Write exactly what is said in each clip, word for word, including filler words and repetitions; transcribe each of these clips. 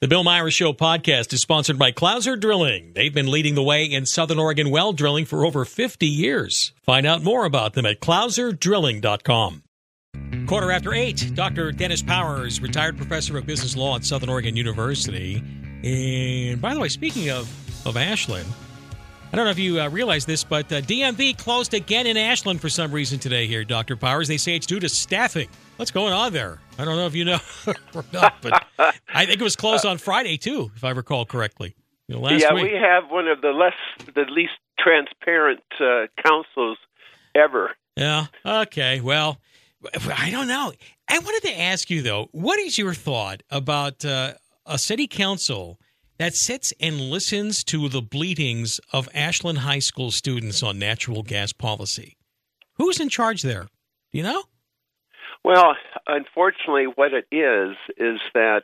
The Bill Myers Show podcast is sponsored by Clouser Drilling. They've been leading the way in Southern Oregon well drilling for over fifty years. Find out more about them at clouser drilling dot com. Quarter after eight, Doctor Dennis Powers, retired professor of business law at Southern Oregon University. And by the way, speaking of, of Ashland, I don't know if you uh, realize this, but uh, D M V closed again in Ashland for some reason today here, Doctor Powers. They say it's due to staffing. What's going on there? I don't know if you know or not, but I think it was closed on Friday, too, if I recall correctly. You know, last yeah, week. we have one of the less, the least transparent uh, councils ever. Yeah, okay, well, I don't know. I wanted to ask you, though, what is your thought about uh, a city council that sits and listens to the bleatings of Ashland High School students on natural gas policy? Who's in charge there? Do you know? Well, unfortunately, what it is, is that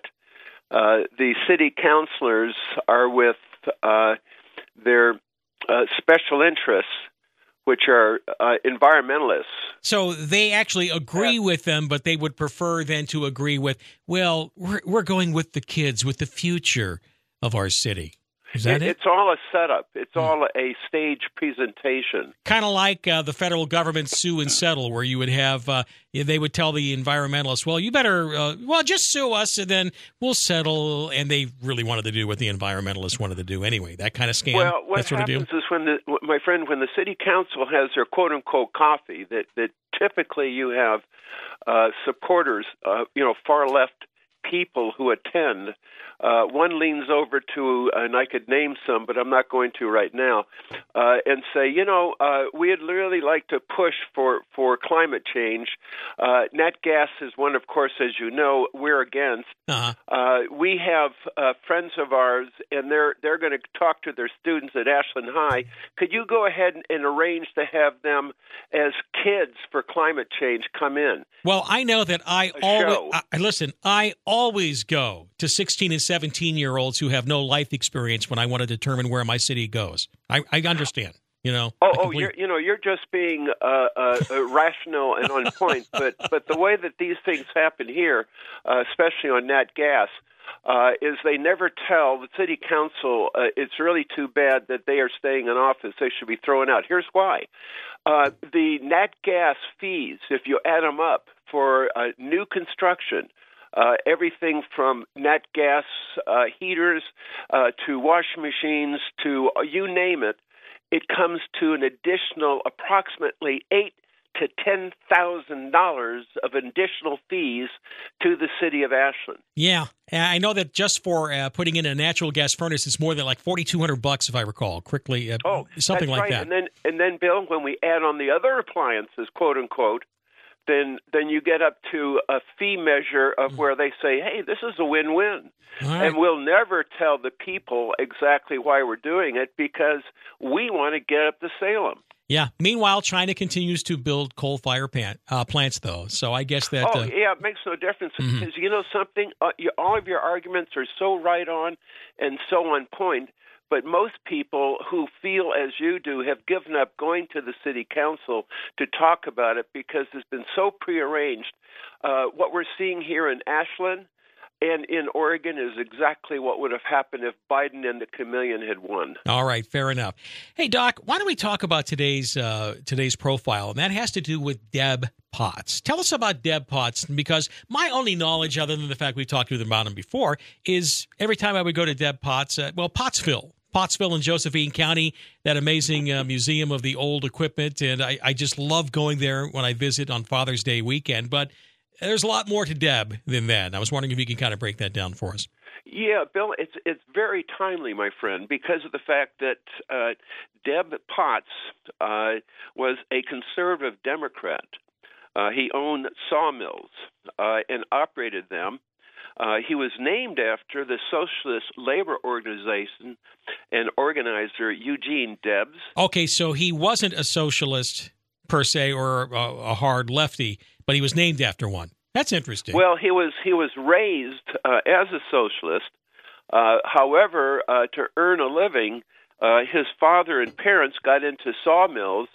uh, the city councilors are with uh, their uh, special interests, which are uh, environmentalists. So they actually agree yeah. with them, but they would prefer then to agree with, well, we're, we're going with the kids, with the future of our city. Is that it? it? It's all a setup. It's hmm. all a stage presentation. Kind of like uh, the federal government sue and settle, where you would have, uh, they would tell the environmentalists, well, you better, uh, well, just sue us, and then we'll settle. And they really wanted to do what the environmentalists wanted to do anyway. That kind of scam. Well, what that sort happens of deal? is when the, my friend, when the city council has their quote-unquote coffee, that, that typically you have uh, supporters, uh, you know, far-left people who attend. Uh, one leans over to, and I could name some, but I'm not going to right now, uh, and say, you know, uh, we'd really like to push for, for climate change. Uh, nat gas is one, of course, as you know, we're against. Uh-huh. Uh, we have uh, friends of ours, and they're they're going to talk to their students at Ashland High. Could you go ahead and, and arrange to have them as kids for climate change come in? Well, I know that I A always show. I, listen. I always go to sixteen and seventeen-year-olds who have no life experience when I want to determine where my city goes. I, I understand, you know. Oh, oh, you're, you know, you're just being uh, uh, rational and on point. But but the way that these things happen here, uh, especially on nat gas, uh, is they never tell the city council. Uh, it's really too bad that they are staying in office. They should be thrown out. Here's why: uh, the nat gas fees, if you add them up for uh, new construction. Uh, everything from nat gas uh, heaters uh, to washing machines to uh, you name it, it comes to an additional approximately eight to ten thousand dollars of additional fees to the city of Ashland. Yeah, I know that just for uh, putting in a natural gas furnace, it's more than like forty two hundred bucks, if I recall quickly. Uh, oh, something that's like right. that. And then, and then, Bill, when we add on the other appliances, quote unquote. Then, then you get up to a fee measure of where they say, hey, this is a win-win. Right. And we'll never tell the people exactly why we're doing it because we want to get up to Salem. Yeah. Meanwhile, China continues to build coal-fired plant, uh, plants, though. So I guess that... Oh, uh, yeah, it makes no difference. Mm-hmm. Because you know something? Uh, you, all of your arguments are so right on and so on point. But most people who feel as you do have given up going to the city council to talk about it because it's been so prearranged. Uh, what we're seeing here in Ashland and in Oregon is exactly what would have happened if Biden and the chameleon had won. All right, fair enough. Hey, Doc, why don't we talk about today's uh, today's profile? And that has to do with Deb Potts. Tell us about Deb Potts, because my only knowledge, other than the fact we've talked to them about him before, is every time I would go to Deb Potts, uh, well, Pottsville. Pottsville in Josephine County, that amazing uh, museum of the old equipment, and I, I just love going there when I visit on Father's Day weekend. But there's a lot more to Deb than that. I was wondering if you could kind of break that down for us. Yeah, Bill, it's it's very timely, my friend, because of the fact that uh, Deb Potts uh, was a conservative Democrat. Uh, he owned sawmills uh, and operated them. Uh, he was named after the Socialist Labor Organization and organizer Eugene Debs. Okay, so he wasn't a socialist per se or a, a hard lefty, but he was named after one. That's interesting. Well, he was he was raised uh, as a socialist. Uh, however, uh, to earn a living, uh, his father and parents got into sawmills,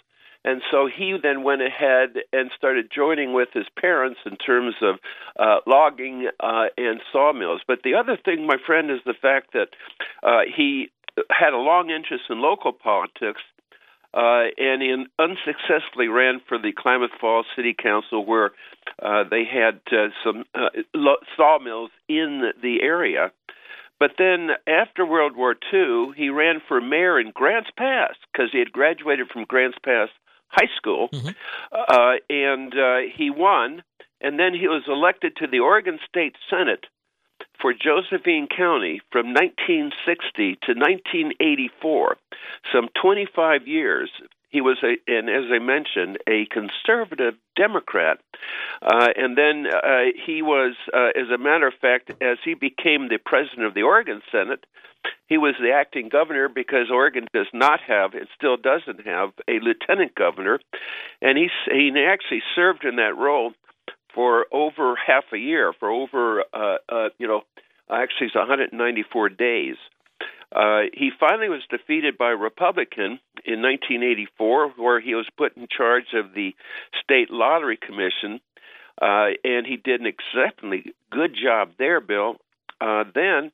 And so he then went ahead and started joining with his parents in terms of uh, logging uh, and sawmills. But the other thing, my friend, is the fact that uh, he had a long interest in local politics, uh, and he unsuccessfully ran for the Klamath Falls City Council, where uh, they had uh, some uh, sawmills in the area. But then after World War Two, he ran for mayor in Grants Pass because he had graduated from Grants Pass High School, mm-hmm. uh, and uh, he won. And then he was elected to the Oregon State Senate for Josephine County from nineteen sixty to nineteen eighty-four, some twenty-five years. He was, a, and as I mentioned, a conservative Democrat. Uh, and then uh, he was, uh, as a matter of fact, as he became the president of the Oregon Senate, he was the acting governor because Oregon does not have, it still doesn't have, a lieutenant governor. And he, he actually served in that role for over half a year, for over, uh, uh, you know, actually it's one hundred ninety-four days. Uh, he finally was defeated by a Republican in nineteen eighty-four, where he was put in charge of the State Lottery Commission, uh, and he did an exceptionally good job there, Bill. Uh, then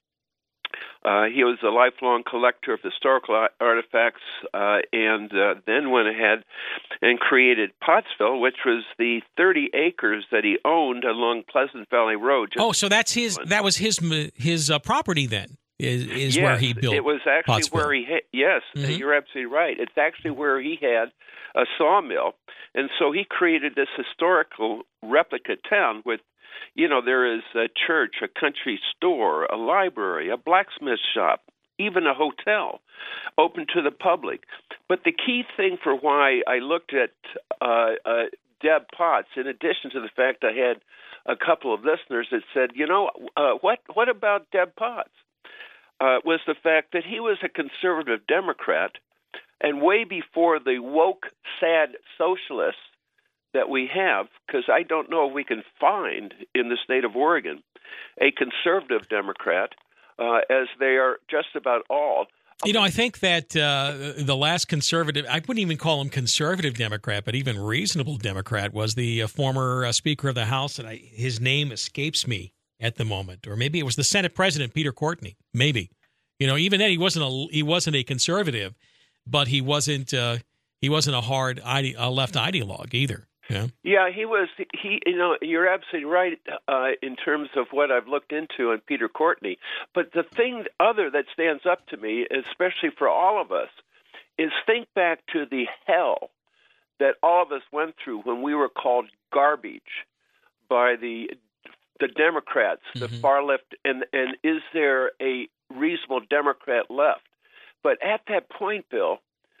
uh, he was a lifelong collector of historical artifacts, uh, and uh, then went ahead and created Pottsville, which was the thirty acres that he owned along Pleasant Valley Road. Oh, so that's his. That was his his uh, property then. Is, is yes, where he built. It was actually Pottsville. where he. Ha- yes, mm-hmm. You're absolutely right. It's actually where he had a sawmill, and so he created this historical replica town with, you know, there is a church, a country store, a library, a blacksmith shop, even a hotel, open to the public. But the key thing for why I looked at uh, uh, Deb Potts, in addition to the fact I had a couple of listeners that said, you know, uh, what what about Deb Potts? Uh, was the fact that he was a conservative Democrat, and way before the woke, sad socialists that we have, because I don't know if we can find in the state of Oregon a conservative Democrat, uh, as they are just about all. You know, I think that uh, the last conservative, I wouldn't even call him conservative Democrat, but even reasonable Democrat, was the uh, former uh, Speaker of the House, and I, his name escapes me at the moment, or maybe it was the Senate President Peter Courtney. Maybe, you know, even then he wasn't a he wasn't a conservative, but he wasn't uh, he wasn't a hard ide- a left ideologue either. Yeah, yeah, he was. He, you know, you're absolutely right uh, in terms of what I've looked into on Peter Courtney. But the thing other that stands up to me, especially for all of us, is think back to the hell that all of us went through when we were called garbage by the the Democrats, the mm-hmm. far left, and, and is there a reasonable Democrat left? But at that point, Bill,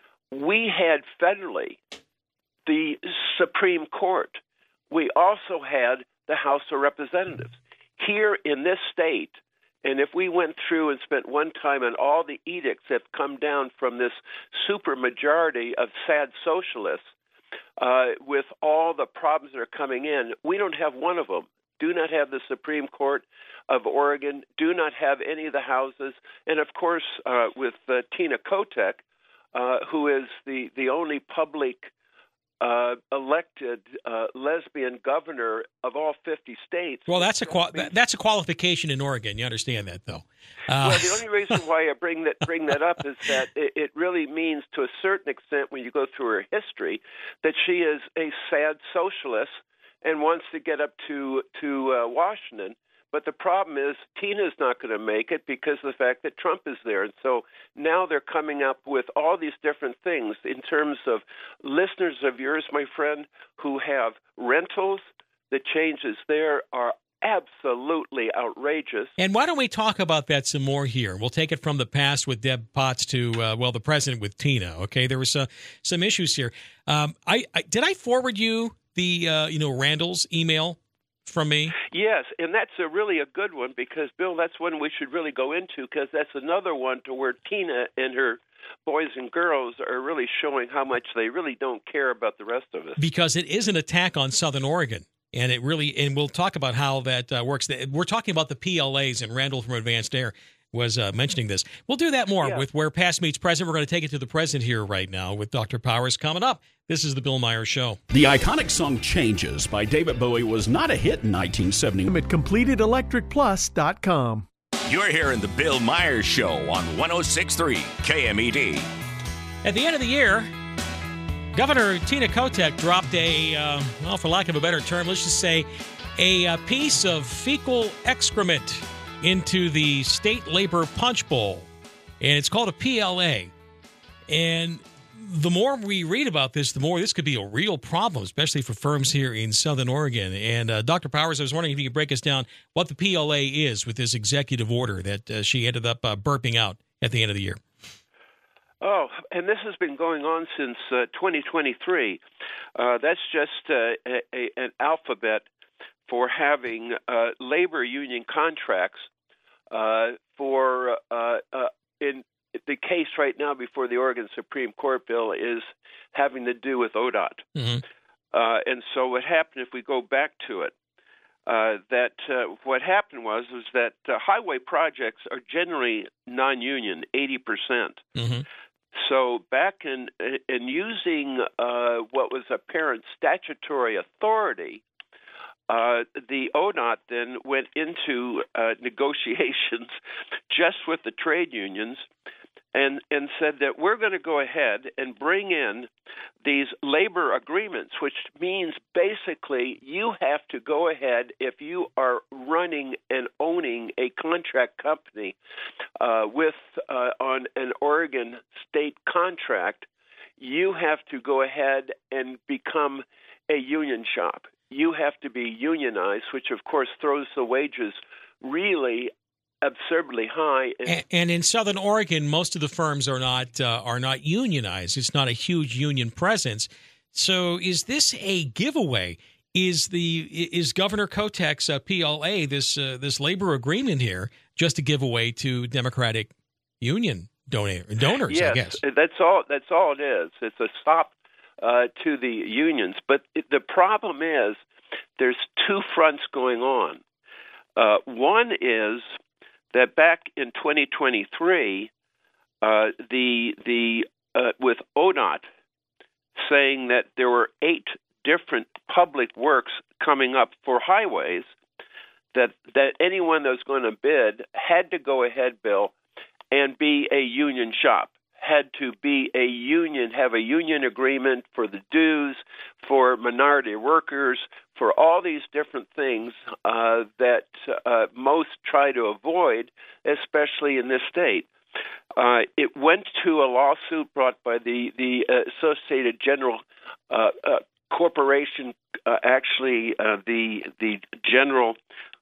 we had federally the Supreme Court. We also had the House of Representatives. Here in this state, and if we went through and spent one time on all the edicts that have come down from this supermajority of sad socialists, uh, with all the problems that are coming in, we don't have one of them. Do not have the Supreme Court of Oregon, do not have any of the houses, and of course uh, with uh, Tina Kotek, uh, who is the, the only public uh, elected uh, lesbian governor of all fifty states. Well, that's a qual- that's a qualification in Oregon. You understand that, though. Uh. Well, the only reason why I bring that bring that up is that it, it really means, to a certain extent, when you go through her history, that she is a sad socialist and wants to get up to to uh, Washington. But the problem is Tina's not going to make it because of the fact that Trump is there. And so now they're coming up with all these different things in terms of listeners of yours, my friend, who have rentals. The changes there are absolutely outrageous. And why don't we talk about that some more here? We'll take it from the past with Deb Potts to, uh, well, the president with Tina. Okay, there was uh, some issues here. Um, I, I did I forward you the, uh, you know, Randall's email from me? Yes, and that's a really a good one because, Bill, that's one we should really go into because that's another one to where Tina and her boys and girls are really showing how much they really don't care about the rest of us. Because it is an attack on Southern Oregon, and it really, and we'll talk about how that uh, works. We're talking about the P L As and Randall from Advanced Air. was uh, mentioning this. We'll do that more yeah. with Where Past Meets Present. We're going to take it to the present here right now with Doctor Powers coming up. This is the Bill Myers Show. The iconic song Changes by David Bowie was not a hit in nineteen seventy. At completed electric plus dot com. You're hearing the Bill Myers Show on one oh six point three K M E D. At the end of the year, Governor Tina Kotek dropped a, uh, well, for lack of a better term, let's just say a, a piece of fecal excrement into the state labor punch bowl. And it's called a P L A. And the more we read about this, the more this could be a real problem, especially for firms here in Southern Oregon. And uh, Doctor Powers, I was wondering if you could break us down what the P L A is with this executive order that uh, she ended up uh, burping out at the end of the year. Oh, and this has been going on since uh, twenty twenty-three. Uh, that's just uh, a, a, an alphabet for having uh, labor union contracts uh, for uh, uh, in the case right now before the Oregon Supreme Court, Bill, is having to do with O D O T. Mm-hmm. Uh, and so what happened, if we go back to it, uh, that uh, what happened was was that uh, highway projects are generally non-union, eighty percent. Mm-hmm. So back in in using uh, what was apparent statutory authority, Uh, the O D O T then went into uh, negotiations just with the trade unions and, and said that we're going to go ahead and bring in these labor agreements, which means basically you have to go ahead if you are running and owning a contract company uh, with uh, on an Oregon state contract, you have to go ahead and become a union shop. You have to be unionized, which, of course, throws the wages really absurdly high. And, and in Southern Oregon, most of the firms are not uh, are not unionized. It's not a huge union presence. So is this a giveaway? Is the is Governor Kotek's uh, P L A, this uh, this labor agreement here, just a giveaway to Democratic union donor, donors, yes, I guess? that's all. That's all it is. It's a stop Uh, to the unions. But it, the problem is there's two fronts going on. Uh, one is that back in twenty twenty-three, uh, the the uh, with O D O T saying that there were eight different public works coming up for highways, that that anyone that was going to bid had to go ahead, Bill, and be a union shop. Had to be a union, have a union agreement for the dues, for minority workers, for all these different things uh, that uh, most try to avoid, especially in this state. Uh, it went to a lawsuit brought by the, the uh, Associated General uh, uh, Corporation, uh, actually uh, the the General...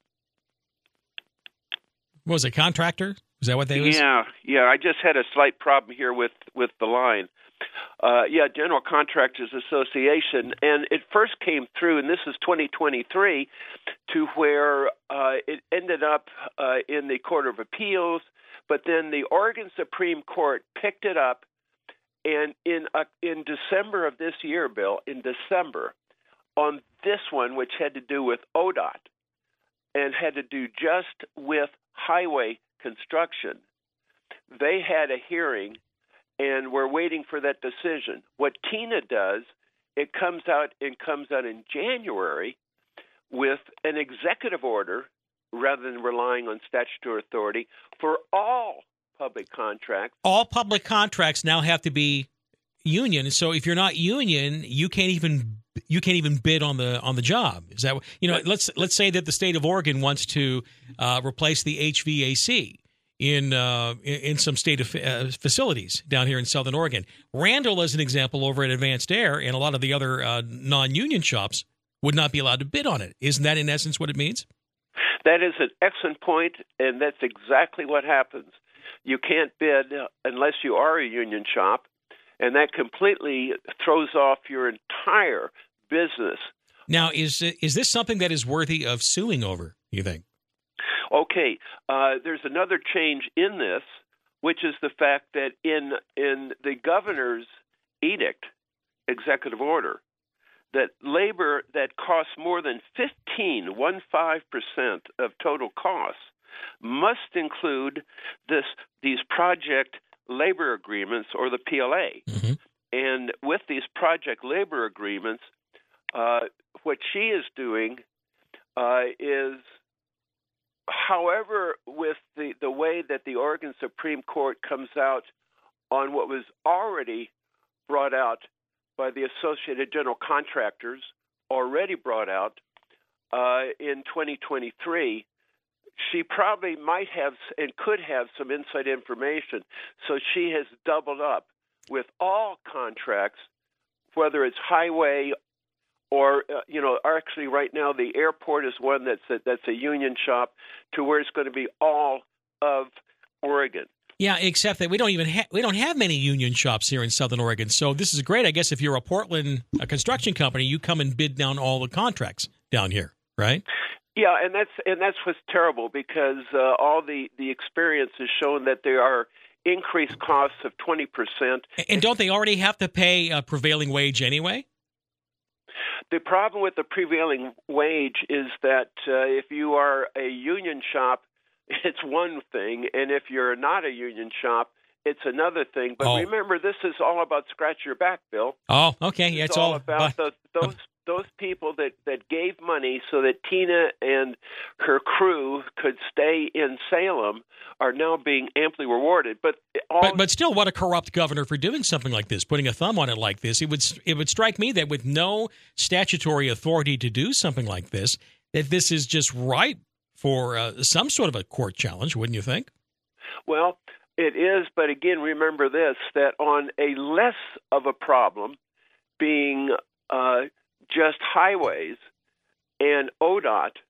What was it, contractor? Is that what they was? Yeah, yeah. I just had a slight problem here with, with the line. Uh, yeah, General Contractors Association. And it first came through, and this is twenty twenty-three, to where uh, it ended up uh, in the Court of Appeals, but then the Oregon Supreme Court picked it up, and in uh, in December of this year, Bill, in December, on this one, which had to do with O D O T, and had to do just with highway construction, they had a hearing, and we're waiting for that decision. What Tina does, it comes out and comes out in January with an executive order rather than relying on statutory authority for all public contracts. All public contracts now have to be union. So if you're not union, you can't even you can't even bid on the on the job. Is that you know? Let's let's say that the state of Oregon wants to uh, replace the H V A C in uh, in some state of, uh, facilities down here in Southern Oregon. Randall, as an example, over at Advanced Air and a lot of the other uh, non-union shops would not be allowed to bid on it. Isn't that in essence what it means? That is an excellent point, and that's exactly what happens. You can't bid unless you are a union shop, and that completely throws off your entire business. Now, is is this something that is worthy of suing over, you think? Okay, uh, there's another change in this, which is the fact that in in the governor's edict, executive order, that labor that costs more than fifteen, one five percent of total costs must include this these project labor agreements, or the P L A. Mm-hmm. And with these project labor agreements, uh, what she is doing uh, is, however, with the, the way that the Oregon Supreme Court comes out on what was already brought out by the Associated General Contractors, already brought out uh, in twenty twenty-three, she probably might have and could have some inside information. So she has doubled up with all contracts, whether it's highway or, uh, you know, actually right now the airport is one that's a, that's a union shop, to where it's going to be all of Oregon. Yeah, except that we don't even ha- we don't have many union shops here in Southern Oregon. So this is great. I guess if you're a Portland a construction company, you come and bid down all the contracts down here, right? Yeah, and that's and that's what's terrible, because uh, all the, the experience has shown that there are increased costs of twenty percent. And don't they already have to pay a prevailing wage anyway? The problem with the prevailing wage is that uh, if you are a union shop, it's one thing, and if you're not a union shop, it's another thing. But oh. remember, this is all about scratch your back, Bill. Oh, okay. Yeah, it's, it's all all about but, those those those people that, that gave money so that Tina and her crew could stay in Salem are now being amply rewarded. But all but, but still, what a corrupt governor for doing something like this, putting a thumb on it like this. It would it would strike me that with no statutory authority to do something like this, that this is just ripe for uh, some sort of a court challenge, wouldn't you think? Well, it is, but again, remember this, that on a less of a problem being uh, just highways and O D O T,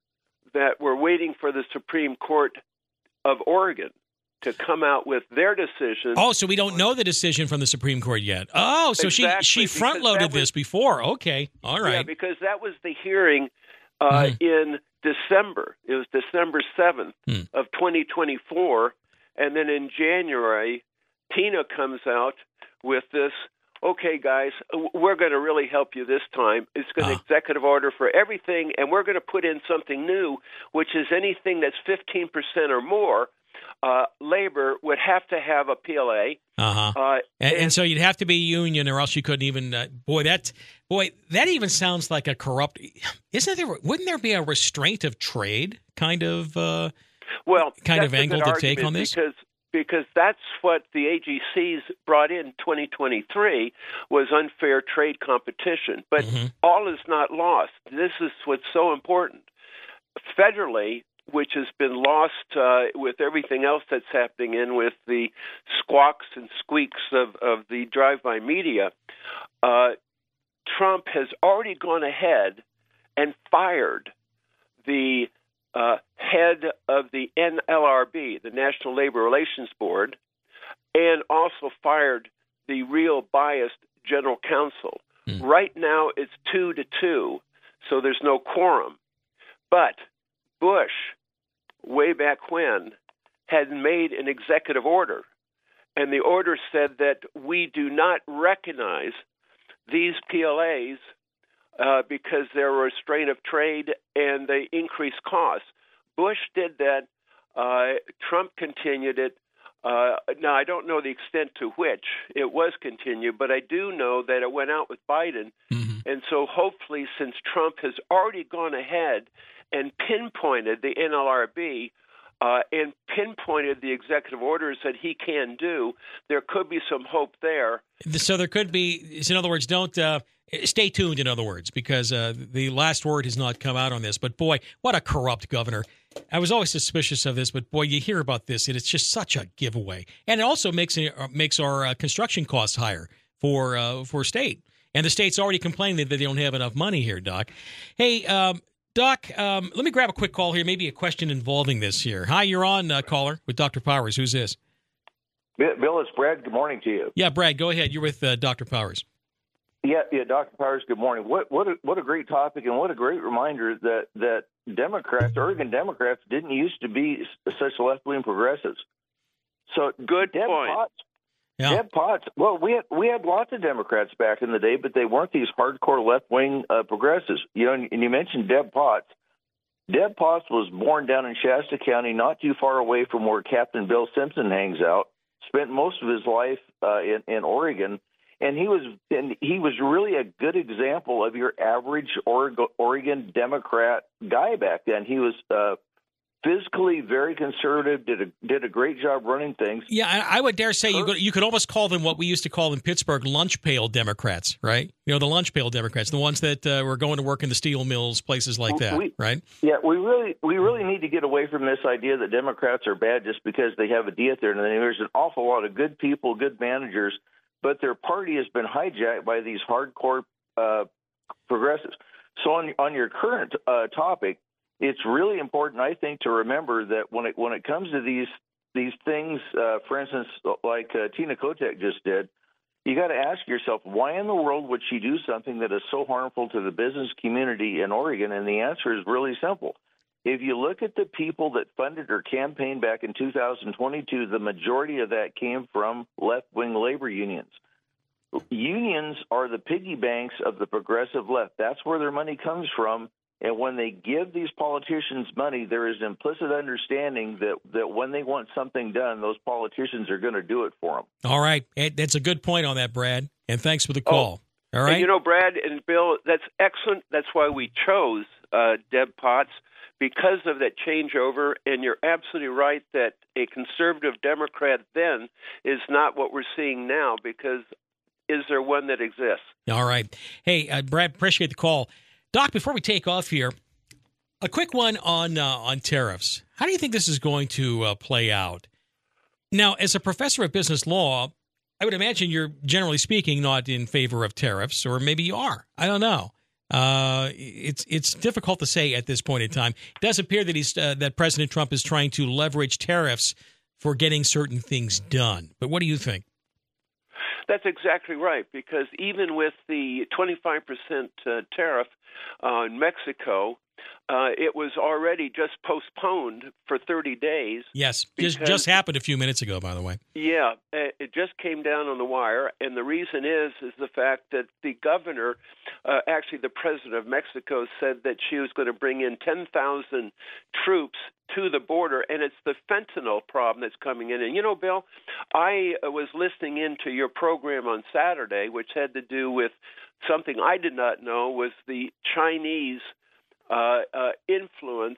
that we're waiting for the Supreme Court of Oregon to come out with their decision. Oh, so we don't know the decision from the Supreme Court yet. Oh, so exactly, she, she front-loaded was, this before. Okay, all right. Yeah, because that was the hearing uh, mm-hmm. in December. It was December seventh mm. of twenty twenty-four. And then in January, Tina comes out with this, okay, guys, we're going to really help you this time. It's an uh. executive order for everything, and we're going to put in something new, which is anything that's fifteen percent or more, uh, labor would have to have a P L A. Uh-huh. Uh, and, and so you'd have to be union, or else you couldn't even, uh, boy, that, boy, that even sounds like a corrupt, isn't there, wouldn't there be a restraint of trade kind of uh Well, kind of angle to take on this? Because, because that's what the A G Cs brought in twenty twenty-three was unfair trade competition. But mm-hmm. all is not lost. This is what's so important. Federally, which has been lost uh, with everything else that's happening in with the squawks and squeaks of, of the drive-by media, uh, Trump has already gone ahead and fired the Uh, head of the N L R B, the National Labor Relations Board, and also fired the real biased general counsel. Mm. Right now it's two to two, so there's no quorum. But Bush, way back when, had made an executive order, and the order said that we do not recognize these P L As Uh, because they're a restraint of trade and they increase costs. Bush did that. Uh, Trump continued it. Uh, now, I don't know the extent to which it was continued, but I do know that it went out with Biden. Mm-hmm. And so hopefully, since Trump has already gone ahead and pinpointed the N L R B uh, and pinpointed the executive orders that he can do, there could be some hope there. So there could be, in other words, don't uh, stay tuned, in other words, because uh, the last word has not come out on this. But boy, what a corrupt governor. I was always suspicious of this, but boy, you hear about this, and it's just such a giveaway. And it also makes uh, makes our uh, construction costs higher for uh, for state. And the state's already complaining that they don't have enough money here, Doc. Hey, um, Doc, um, let me grab a quick call here, maybe a question involving this here. Hi, you're on, uh, caller, with Doctor Powers. Who's this? Bill, it's Brad. Good morning to you. Yeah, Brad, go ahead. You're with uh, Doctor Powers. Yeah, yeah, Doctor Powers, good morning. What what a, what a great topic, and what a great reminder that, that Democrats, Oregon Democrats, didn't used to be such left-wing progressives. So good Deb point. Potts, yeah. Deb Potts, well, we had, we had lots of Democrats back in the day, but they weren't these hardcore left-wing uh, progressives. You know, and, and you mentioned Deb Potts. Deb Potts was born down in Shasta County, not too far away from where Captain Bill Simpson hangs out. Spent most of his life uh, in, in Oregon, and he was and he was really a good example of your average Oregon Democrat guy back then. He was uh, physically very conservative, did a did a great job running things. Yeah, I, I would dare say you could, you could almost call them what we used to call in Pittsburgh lunch pail Democrats, right? You know, the lunch pail Democrats, the ones that uh, were going to work in the steel mills, places like that, we, right? Yeah, we really we really need to get away from this idea that Democrats are bad just because they have a D there. And there's an awful lot of good people, good managers, but their party has been hijacked by these hardcore uh, progressives. So on on your current uh, topic, it's really important, I think, to remember that when it when it comes to these these things, uh, for instance, like uh, Tina Kotek just did, you got to ask yourself, why in the world would she do something that is so harmful to the business community in Oregon? And the answer is really simple. If you look at the people that funded her campaign back in two thousand twenty-two, the majority of that came from left-wing labor unions. Unions are the piggy banks of the progressive left. That's where their money comes from. And when they give these politicians money, there is implicit understanding that, that when they want something done, those politicians are going to do it for them. All right. That's a good point on that, Brad. And thanks for the call. Oh, all right. And you know, Brad and Bill, that's excellent. That's why we chose uh, Deb Potts, because of that changeover. And you're absolutely right that a conservative Democrat then is not what we're seeing now, because is there one that exists? All right. Hey, uh, Brad, appreciate the call. Doc, before we take off here, a quick one on uh, on tariffs. How do you think this is going to uh, play out? Now, as a professor of business law, I would imagine you're, generally speaking, not in favor of tariffs, or maybe you are. I don't know. Uh, it's it's difficult to say at this point in time. It does appear that he's uh, that President Trump is trying to leverage tariffs for getting certain things done. But what do you think? That's exactly right, because even with the twenty-five percent uh, tariff on Mexico, uh, it was already just postponed for thirty days. Yes, because, just, just happened a few minutes ago, by the way. Yeah, it just came down on the wire, and the reason is is the fact that the governor, uh, actually the president of Mexico, said that she was going to bring in ten thousand troops to the border, and it's the fentanyl problem that's coming in. And, you know, Bill, I was listening into your program on Saturday, which had to do with something I did not know was the Chinese uh, uh, influence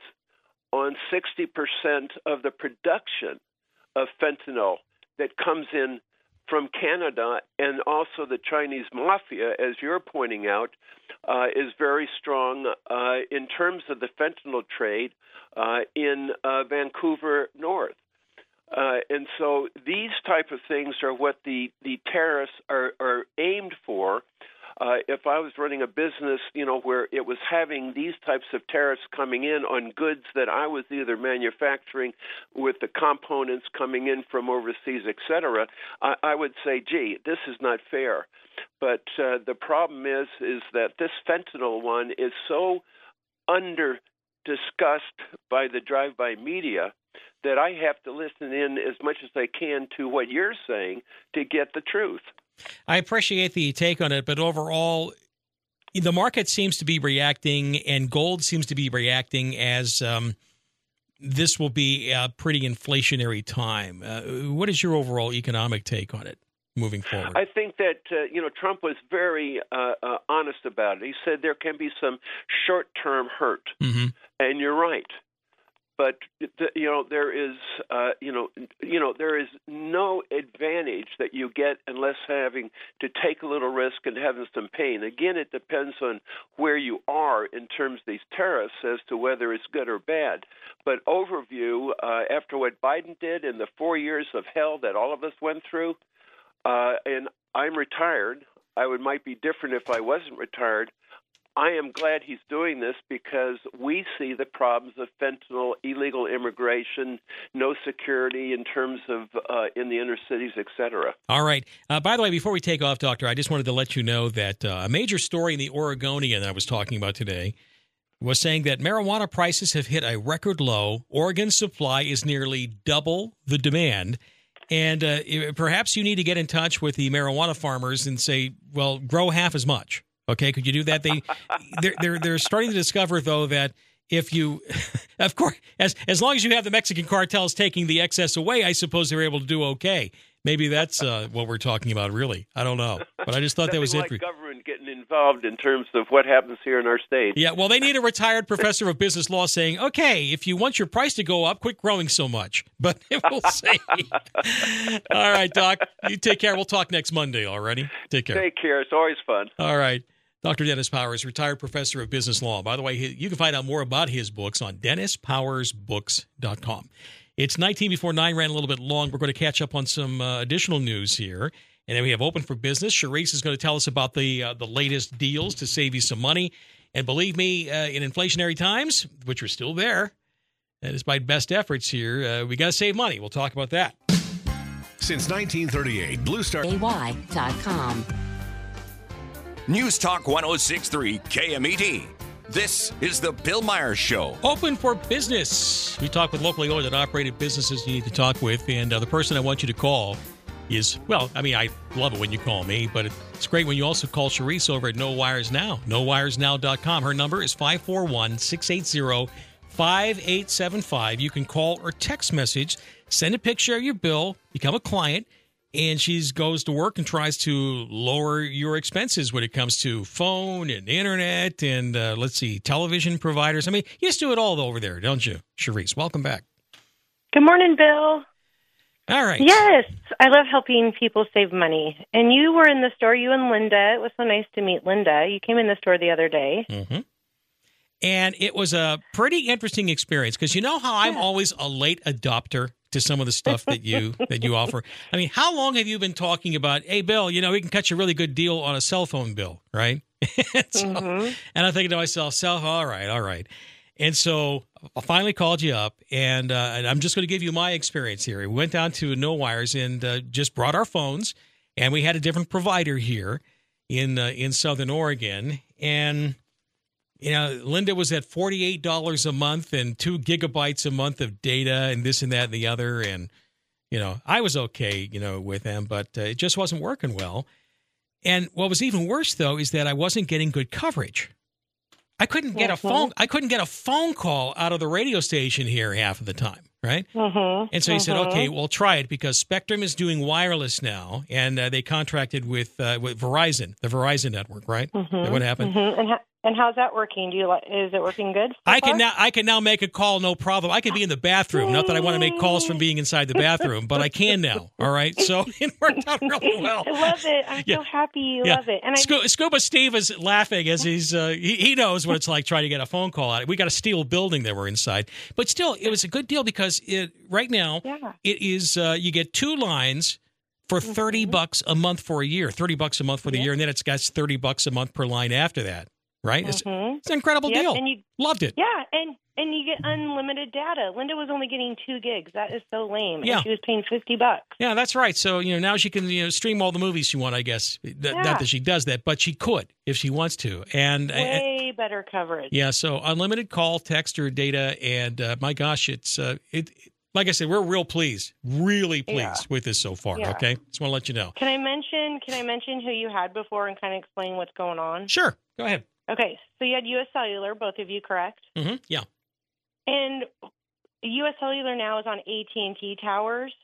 on sixty percent of the production of fentanyl that comes in from Canada, and also the Chinese mafia, as you're pointing out, uh, is very strong uh, in terms of the fentanyl trade uh, in uh, Vancouver North. Uh, and so these type of things are what the, the tariffs are, are aimed for. Uh, if I was running a business, you know, where it was having these types of tariffs coming in on goods that I was either manufacturing with the components coming in from overseas, et cetera, I, I would say, gee, this is not fair. But uh, the problem is, is that this fentanyl one is so under discussed by the drive-by media that I have to listen in as much as I can to what you're saying to get the truth. I appreciate the take on it, but overall, the market seems to be reacting, and gold seems to be reacting as um, this will be a pretty inflationary time. Uh, what is your overall economic take on it moving forward? I think that, uh, you know, Trump was very uh, uh, honest about it. He said there can be some short-term hurt, mm-hmm. and you're right. But you know there is uh, you know you know there is no advantage that you get unless having to take a little risk and having some pain. Again, it depends on where you are in terms of these tariffs as to whether it's good or bad. But overview, uh, after what Biden did in the four years of hell that all of us went through, uh, and I'm retired. I would might be different if I wasn't retired. I am glad he's doing this because we see the problems of fentanyl, illegal immigration, no security in terms of uh, in the inner cities, et cetera. All right. Uh, by the way, before we take off, Doctor, I just wanted to let you know that uh, a major story in the Oregonian that I was talking about today was saying that marijuana prices have hit a record low. Oregon's supply is nearly double the demand. And uh, perhaps you need to get in touch with the marijuana farmers and say, well, grow half as much. Okay, could you do that? They, they're, they're they're starting to discover, though, that if you, of course, as as long as you have the Mexican cartels taking the excess away, I suppose they're able to do okay. Maybe that's uh, what we're talking about, really. I don't know. But I just thought that was like interesting. Government getting involved in terms of what happens here in our state. Yeah, well, they need a retired professor of business law saying, okay, if you want your price to go up, quit growing so much. But we'll see. All right, Doc, you take care. We'll talk next Monday already. Take care. Take care. It's always fun. All right. Doctor Dennis Powers, retired professor of business law. By the way, you can find out more about his books on dennis powers books dot com. It's nineteen before nine, ran a little bit long. We're going to catch up on some uh, additional news here. And then we have Open for Business. Charisse is going to tell us about the uh, the latest deals to save you some money. And believe me, uh, in inflationary times, which are still there, and despite best efforts here, uh, we got to save money. We'll talk about that. Since nineteen thirty-eight, Blue Star A Y dot com. News Talk one oh six point three K M E D. This is the Bill Myers Show. Open for Business. We talk with locally owned and operated businesses you need to talk with. And uh, the person I want you to call is, well, I mean, I love it when you call me, but it's great when you also call Charisse over at No Wires Now, no wires now dot com. Her number is five four one, six eight zero, five eight seven five. You can call or text message, send a picture of your bill, become a client, and she goes to work and tries to lower your expenses when it comes to phone and internet and, uh, let's see, television providers. I mean, you just do it all over there, don't you, Charisse? Welcome back. Good morning, Bill. All right. Yes, I love helping people save money. And you were in the store, you and Linda. It was so nice to meet Linda. You came in the store the other day. Mm-hmm. And it was a pretty interesting experience because you know how I'm always a late adopter to some of the stuff that you that you offer. I mean, how long have you been talking about, hey, Bill, you know, we can cut you a really good deal on a cell phone bill, right? so, mm-hmm. And I'm thinking to myself, self, all right, all right. And so I finally called you up, and, uh, and I'm just going to give you my experience here. We went down to No Wires and uh, just brought our phones, and we had a different provider here in uh, in Southern Oregon, and you know, Linda was at forty-eight dollars a month and two gigabytes a month of data and this and that and the other. And, you know, I was okay, you know, with them, but uh, it just wasn't working well. And what was even worse, though, is that I wasn't getting good coverage. I couldn't get mm-hmm. a phone. I couldn't get a phone call out of the radio station here half of the time. Right. Mm-hmm. And so he mm-hmm. said, OK, well, try it because Spectrum is doing wireless now. And uh, they contracted with uh, with Verizon, the Verizon network. Right. Mm-hmm. What happened? Mm-hmm. And, ha- and how's that working? Do you like, is it working good? So I far? can now I can now make a call. No problem. I can be in the bathroom. Not that I want to make calls from being inside the bathroom, but I can now. All right. So it worked out really well. I love it. I'm yeah. so happy you yeah. love it. And Scu- I- Scuba Steve is laughing as he's uh, he, he knows what it's like trying to get a phone call out. We got a steel building that we're inside, but still, it was a good deal because it right now yeah. it is uh, you get two lines for thirty mm-hmm. bucks a month for a year, thirty bucks a month for the yeah. year, and then it's got thirty bucks a month per line after that. Right? It's, mm-hmm. it's an incredible yep. deal. And you, Loved it. Yeah, and, and you get unlimited data. Linda was only getting two gigs. That is so lame. Yeah. And she was paying fifty bucks. Yeah, that's right. So, you know, now she can, you know, stream all the movies she wants, I guess. Th- yeah. Not that she does that, but she could if she wants to. And Way uh, better coverage. Yeah, so unlimited call, text, or data. And uh, my gosh, it's, uh, it. like I said, we're real pleased, really pleased yeah. with this so far, yeah. okay? Just want to let you know. Can I mention, can I mention who you had before and kind of explain what's going on? Sure. Go ahead. Okay, so you had U S Cellular, both of you, correct? Mm-hmm. Yeah. And U S Cellular now is on A T and T towers,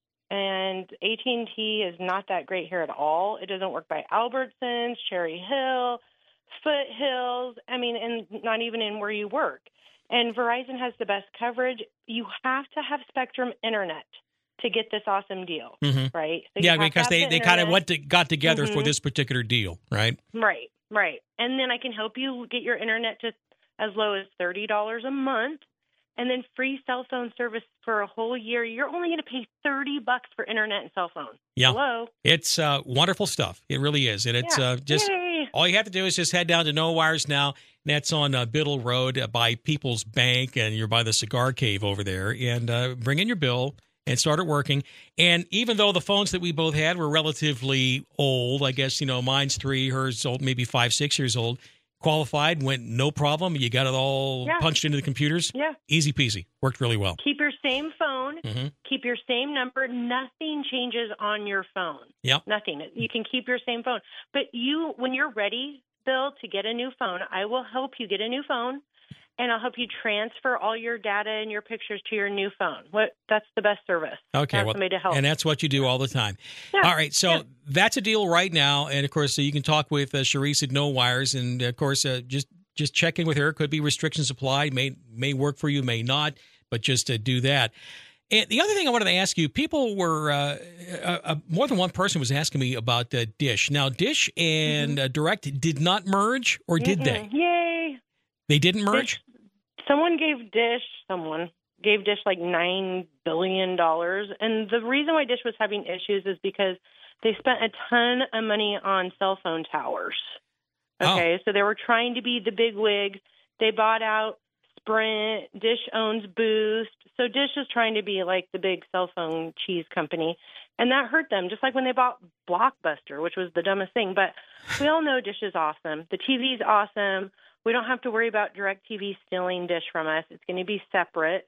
and A T and T is not that great here at all. It doesn't work by Albertsons, Cherry Hill, Foothills, I mean, and not even in where you work. And Verizon has the best coverage. You have to have Spectrum Internet to get this awesome deal, mm-hmm. right? So yeah, because they, the they kind of went to, got together mm-hmm. for this particular deal, right? Right, right. And then I can help you get your Internet to as low as thirty dollars a month, and then free cell phone service for a whole year. You're only going to pay thirty bucks for Internet and cell phone. Yeah. Hello? It's uh, wonderful stuff. It really is. And it's yeah. uh, just Yay. all you have to do is just head down to No Wires Now. That's on uh, Biddle Road uh, by People's Bank, and you're by the Cigar Cave over there. And uh, bring in your bill and start it working. And even though the phones that we both had were relatively old, I guess, you know, mine's three, hers old, maybe five, six years old, qualified, went no problem. You got it all yeah. punched into the computers. Yeah. Easy peasy. Worked really well. Keep your same phone. Mm-hmm. Keep your same number. Nothing changes on your phone. Yep. Nothing. You can keep your same phone. But you, when you're ready, Bill, to get a new phone, I will help you get a new phone. and I'll help you transfer all your data and your pictures to your new phone. What That's the best service. Okay, Have well, somebody to help. and that's what you do all the time. Yeah, All right, so yeah. that's a deal right now, and of course, so you can talk with uh, Charisse at No Wires, and of course, uh, just just check in with her. Could be restrictions applied, may may work for you, may not, but just uh, do that. And the other thing I wanted to ask you, people were, uh, uh, uh, more than one person was asking me about uh, Dish. Now, Dish and uh, Direct did not merge, or did Mm-mm. they? Yay. They didn't merge? Dish, someone gave Dish, someone gave Dish like nine billion dollars. And the reason why Dish was having issues is because they spent a ton of money on cell phone towers. Okay, oh. So they were trying to be the big wig. They bought out Sprint. Dish owns Boost. So Dish is trying to be like the big cell phone cheese company. And that hurt them, just like when they bought Blockbuster, which was the dumbest thing. But we all know Dish is awesome. The T V's awesome. We don't have to worry about DirecTV stealing Dish from us. It's going to be separate.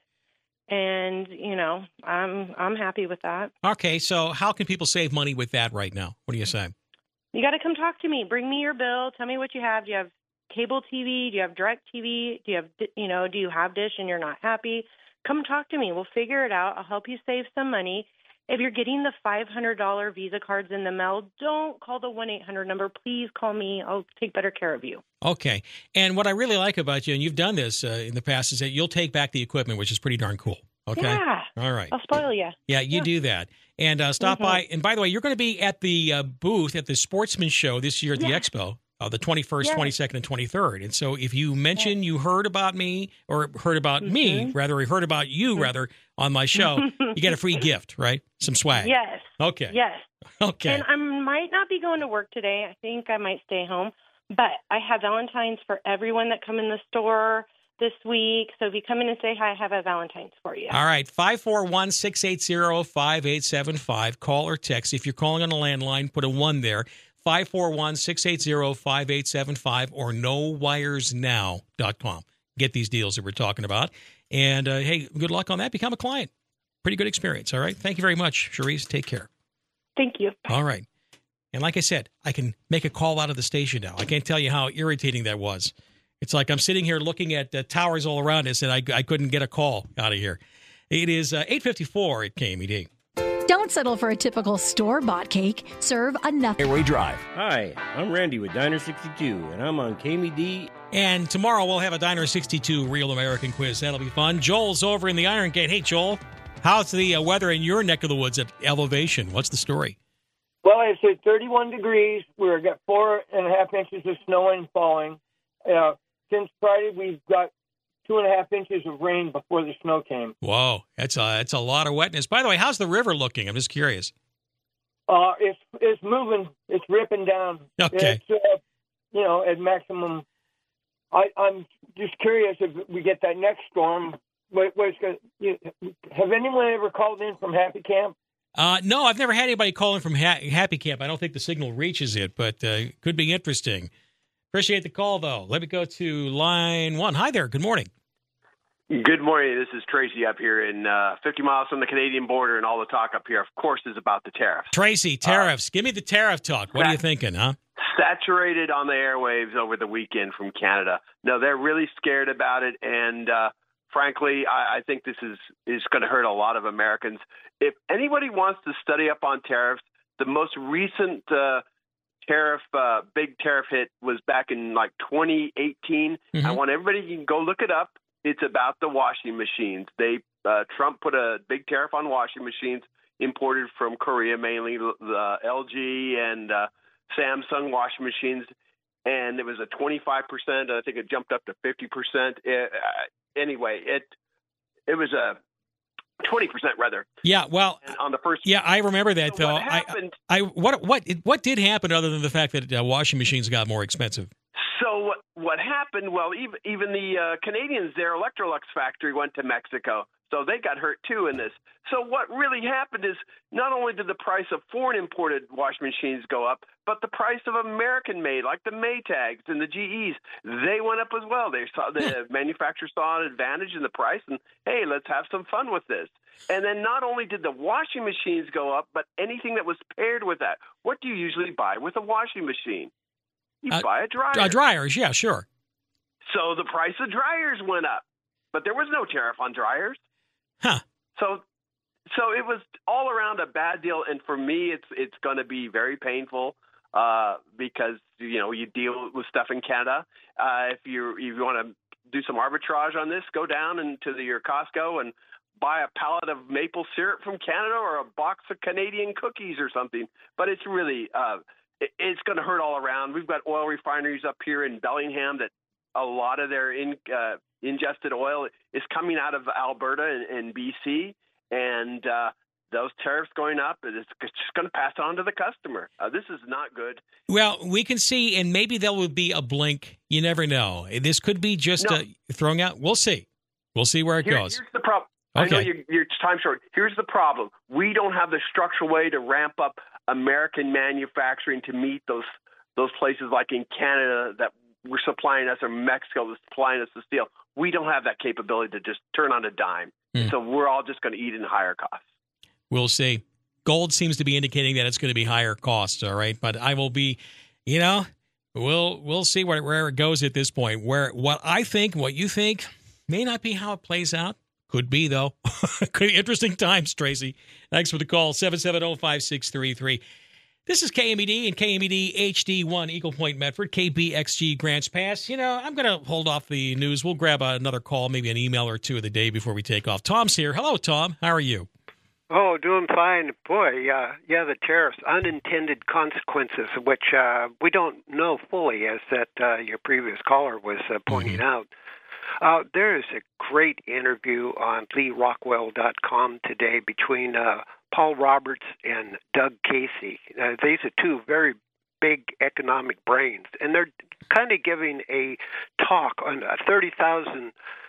And, you know, I'm I'm happy with that. Okay, so how can people save money with that right now? What do you say? You got to come talk to me. Bring me your bill. Tell me what you have. Do you have cable T V? Do you have DirecTV? Do you have, you know, do you have Dish and you're not happy? Come talk to me. We'll figure it out. I'll help you save some money. If you're getting the five hundred dollars Visa cards in the mail, don't call the one eight hundred number. Please call me. I'll take better care of you. Okay. And what I really like about you, and you've done this uh, in the past, is that you'll take back the equipment, which is pretty darn cool. Okay? Yeah. All right. I'll spoil you. Yeah, you yeah. do that. And uh, stop mm-hmm. by. And by the way, you're going to be at the uh, booth at the Sportsman Show this year at the yeah. Expo. Uh, the twenty-first, yeah. twenty-second, and twenty-third. And so if you mention yeah. you heard about me or heard about mm-hmm. me, rather, or heard about you, mm-hmm. rather, on my show, you get a free gift, right? Some swag. Yes. Okay. Yes. Okay. And I might not be going to work today. I think I might stay home. But I have Valentine's for everyone that come in the store this week. So if you come in and say hi, I have a Valentine's for you. All right. five four one, six eight zero, five eight seven five. Call or text. If you're calling on a landline, put a one there. five four one, six eight zero, five eight seven five or no wires now dot com. Get these deals that we're talking about. And, uh, hey, good luck on that. Become a client. Pretty good experience, all right? Thank you very much, Charisse. Take care. Thank you. All right. And like I said, I can make a call out of the station now. I can't tell you how irritating that was. It's like I'm sitting here looking at uh, towers all around us, and I, I couldn't get a call out of here. It is uh, eight fifty-four at K M E D. Don't settle for a typical store-bought cake. Serve enough. Airway Drive. Hi, I'm Randy with Diner sixty-two, and I'm on K M E D. And tomorrow we'll have a Diner sixty-two Real American quiz. That'll be fun. Joel's over in the Iron Gate. Hey, Joel, how's the uh, weather in your neck of the woods at elevation? What's the story? Well, it's at thirty-one degrees. We've got four and a half inches of snow and falling. Uh, since Friday, we've got two and a half inches of rain before the snow came. Whoa, that's a, that's a lot of wetness. By the way, how's the river looking? I'm just curious. Uh, it's it's moving. It's ripping down. Okay. It's, uh, you know, at maximum. I, I'm just curious if we get that next storm. What, what's gonna, you, have anyone ever called in from Happy Camp? Uh, no, I've never had anybody call in from ha- Happy Camp. I don't think the signal reaches it, but uh, could be interesting. Appreciate the call, though. Let me go to line one. Hi there. Good morning. Good morning. This is Tracy up here in uh, fifty miles from the Canadian border, and all the talk up here, of course, is about the tariffs. Tracy, tariffs. Uh, Give me the tariff talk. What sat- are you thinking, huh? Saturated on the airwaves over the weekend from Canada. No, they're really scared about it, and uh, frankly, I, I think this is, is going to hurt a lot of Americans. If anybody wants to study up on tariffs, the most recent uh, tariff, uh, big tariff hit was back in like twenty eighteen. Mm-hmm. I want everybody, you can go look it up. It's about the washing machines. They uh, Trump put a big tariff on washing machines imported from Korea, mainly the L G and uh, Samsung washing machines, and it was a twenty-five percent. I think it jumped up to fifty percent. It, uh, anyway, it it was a twenty percent rather. Yeah, well, and on the first. Yeah, I remember that so though. What happened? I, I what what what did happen other than the fact that uh, washing machines got more expensive? So what, what happened, well, even, even the uh, Canadians, their Electrolux factory went to Mexico, so they got hurt too in this. So what really happened is not only did the price of foreign imported washing machines go up, but the price of American-made, like the Maytags and the G Es, they went up as well. They saw the manufacturer saw an advantage in the price, and hey, let's have some fun with this. And then not only did the washing machines go up, but anything that was paired with that. What do you usually buy with a washing machine? You uh, buy a dryer. Uh, dryers, yeah, sure. So the price of dryers went up, but there was no tariff on dryers. Huh. So so it was all around a bad deal, and for me, it's it's going to be very painful uh, because, you know, you deal with stuff in Canada. Uh, if you if you want to do some arbitrage on this, go down into the, your Costco and buy a pallet of maple syrup from Canada or a box of Canadian cookies or something. But it's really uh, it, it's going to hurt all around. We've got oil refineries up here in Bellingham that a lot of their in, uh, ingested oil is coming out of Alberta and, and B C, and uh, those tariffs going up, it's just going to pass on to the customer. Uh, this is not good. Well, we can see, and maybe there will be a blink. You never know. This could be just No. uh, throwing out. We'll see. We'll see where it Here- goes. Here's the problem. Okay. I know you, your time's short. Here's the problem. We don't have the structural way to ramp up American manufacturing to meet those those places like in Canada that were supplying us, or Mexico that's supplying us the steel. We don't have that capability to just turn on a dime. Hmm. So we're all just going to eat in higher costs. We'll see. Gold seems to be indicating that it's going to be higher costs, all right? But I will be, you know, we'll we'll see where, where it goes at this point. Where what I think, what you think, may not be how it plays out. Could be, though. Could be interesting times, Tracy. Thanks for the call, seven seven zero, five six three three. This is K M E D and K M E D H D one, Eagle Point, Medford, K B X G, Grants Pass. You know, I'm going to hold off the news. We'll grab another call, maybe an email or two of the day before we take off. Tom's here. Hello, Tom. How are you? Oh, doing fine. Boy, uh, yeah, the tariffs, unintended consequences, which uh, we don't know fully, as that uh, your previous caller was uh, pointing mm-hmm. out. Uh, there is a great interview on lee rockwell dot com today between uh, Paul Roberts and Doug Casey. Uh, these are two very big economic brains, and they're kind of giving a talk on a thirty thousand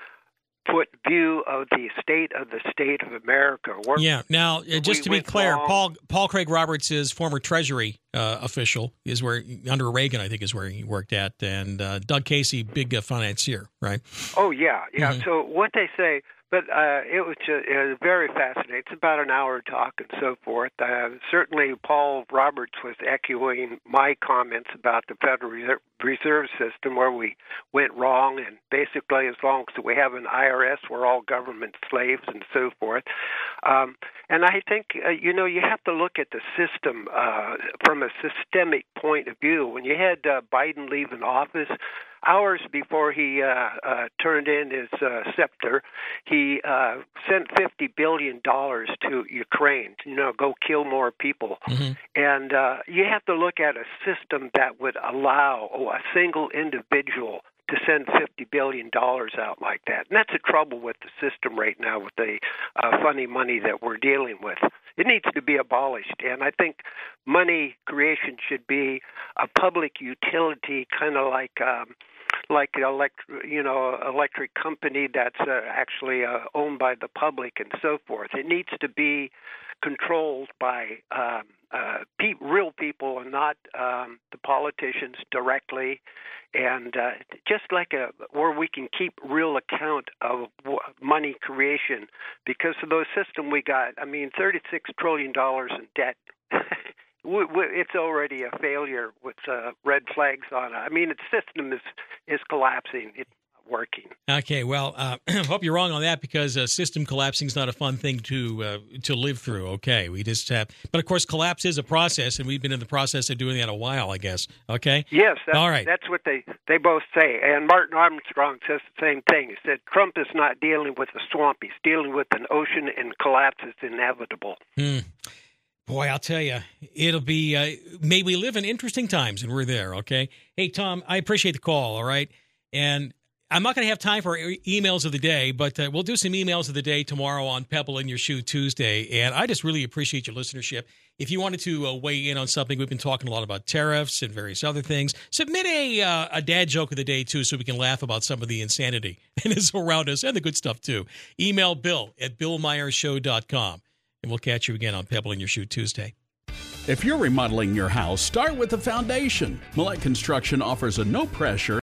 foot view of the state of the state of America. Where yeah. Now, uh, just to be clear, wrong. Paul Paul Craig Roberts is former Treasury uh, official, is where under Reagan, I think, is where he worked at, and uh, Doug Casey, big uh, financier, right? Oh yeah, yeah. Mm-hmm. So what they say. But uh, it was just, it was very fascinating. It's about an hour talk and so forth. Uh, certainly, Paul Roberts was echoing my comments about the Federal Reserve System, where we went wrong, and basically, as long as we have an I R S, we're all government slaves and so forth. Um, and I think, uh, you know, you have to look at the system uh, from a systemic point of view. When you had uh, Biden leaving office, hours before he uh, uh, turned in his uh, scepter, he uh, sent fifty billion dollars to Ukraine, you know, go kill more people. Mm-hmm. And uh, you have to look at a system that would allow oh, a single individual to send fifty billion dollars out like that. And that's the trouble with the system right now with the uh, funny money that we're dealing with. It needs to be abolished. And I think money creation should be a public utility, kind of like um, like an elect, you know, electric company that's uh, actually uh, owned by the public and so forth. It needs to be controlled by um, uh, pe- real people and not um, the politicians directly, and uh, just like a where we can keep real account of w- money creation because of the system we got. I mean, thirty-six trillion dollars in debt. It's already a failure with uh, red flags on it. I mean, the system is, is collapsing. It's not working. Okay, well, I uh, hope you're wrong on that because uh, system collapsing is not a fun thing to uh, to live through. Okay, we just have, but of course, collapse is a process, and we've been in the process of doing that a while, I guess. Okay. Yes. That's, all right. That's what they they both say, and Martin Armstrong says the same thing. He said Trump is not dealing with a swamp; he's dealing with an ocean, and collapse is inevitable. Hmm. Boy, I'll tell you, it'll be, uh, may we live in interesting times, and we're there, okay? Hey, Tom, I appreciate the call, all right? And I'm not going to have time for e- emails of the day, but uh, we'll do some emails of the day tomorrow on Pebble in Your Shoe Tuesday, and I just really appreciate your listenership. If you wanted to uh, weigh in on something, we've been talking a lot about tariffs and various other things. Submit a uh, a dad joke of the day, too, so we can laugh about some of the insanity that is around us and the good stuff, too. Email Bill at bill myers show dot com. And we'll catch you again on Pebble in Your Shoe Tuesday. If you're remodeling your house, start with the foundation. Millette Construction offers a no-pressure